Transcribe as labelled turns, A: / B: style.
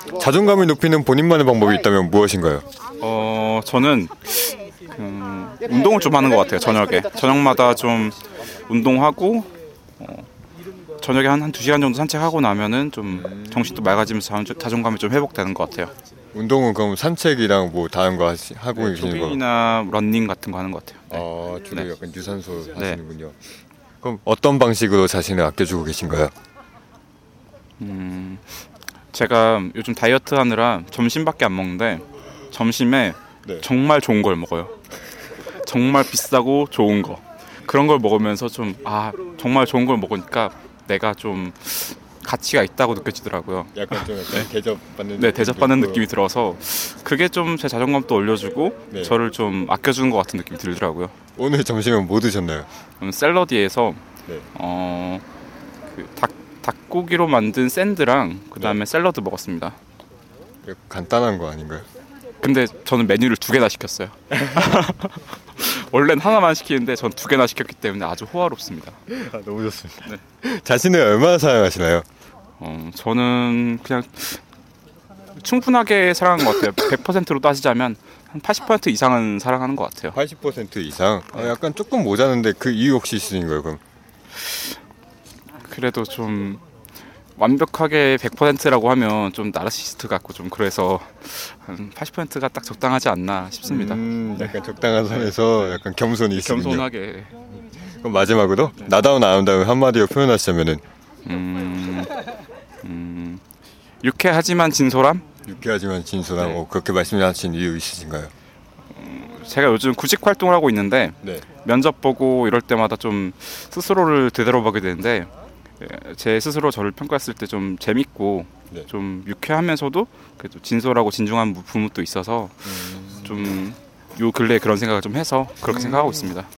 A: 자존감을 높이는 본인만의 방법이 있다면 무엇인가요?
B: 저는 운동을 좀 하는 것 같아요. 저녁마다 좀 운동하고 저녁에 한 2시간 정도 산책하고 나면은 좀 정신도 맑아지면서 자존감이 좀 회복되는 것 같아요.
A: 운동은 그럼 산책이랑 뭐 다른 거 하고 계시는 거?
B: 조깅이나 러닝 같은 거 하는 것 같아요.
A: 주로
B: 네.
A: 약간 유산소 하시는군요. 그럼 어떤 방식으로 자신을 아껴주고 계신가요?
B: 제가 요즘 다이어트 하느라 점심밖에 안 먹는데 점심에 정말 좋은 걸 먹어요. 정말 비싸고 좋은 거. 그런 걸 먹으면서 좀 정말 좋은 걸 먹으니까 내가 좀 가치가 있다고 느껴지더라고요.
A: 약간 좀 대접받는
B: 대접받는 느낌이 들어서 그게 좀 제 자존감도 올려주고 저를 좀 아껴주는 것 같은 느낌이 들더라고요.
A: 오늘 점심은 뭐 드셨나요?
B: 샐러디에서 닭고기로 만든 샌드랑 그다음에 샐러드 먹었습니다.
A: 간단한 거 아닌가요?
B: 근데 저는 메뉴를 2개나 시켰어요. 원래는 하나만 시키는데 전 2개나 시켰기 때문에 아주 호화롭습니다.
A: 너무 좋습니다. 자신을 얼마나 사랑하시나요?
B: 저는 그냥 충분하게 사랑하는 것 같아요. 100%로 따지자면 한 80% 이상은 사랑하는 것 같아요.
A: 80% 이상? 약간 조금 모자는데 그 이유 혹시 있으신가요? 그럼?
B: 그래도 좀 완벽하게 100%라고 하면 좀 나르시스트 같고 좀 그래서 한 80%가 딱 적당하지 않나 싶습니다.
A: 약간 적당한 선에서 약간 겸손이 있으군요.
B: 겸손하게.
A: 그럼 마지막으로 나다운 아름다운 한마디로 표현하시자면은
B: 유쾌하지만 진솔함?
A: 유쾌하지만 진솔함. 그렇게 말씀하신 이유 있으신가요?
B: 제가 요즘 구직 활동을 하고 있는데 면접 보고 이럴 때마다 좀 스스로를 되돌아보게 되는데 제 스스로 저를 평가했을 때 좀 재밌고 좀 유쾌하면서도 그래도 진솔하고 진중한 부분도 있어서 좀 요 근래에 그런 생각을 좀 해서 그렇게 생각하고 있습니다.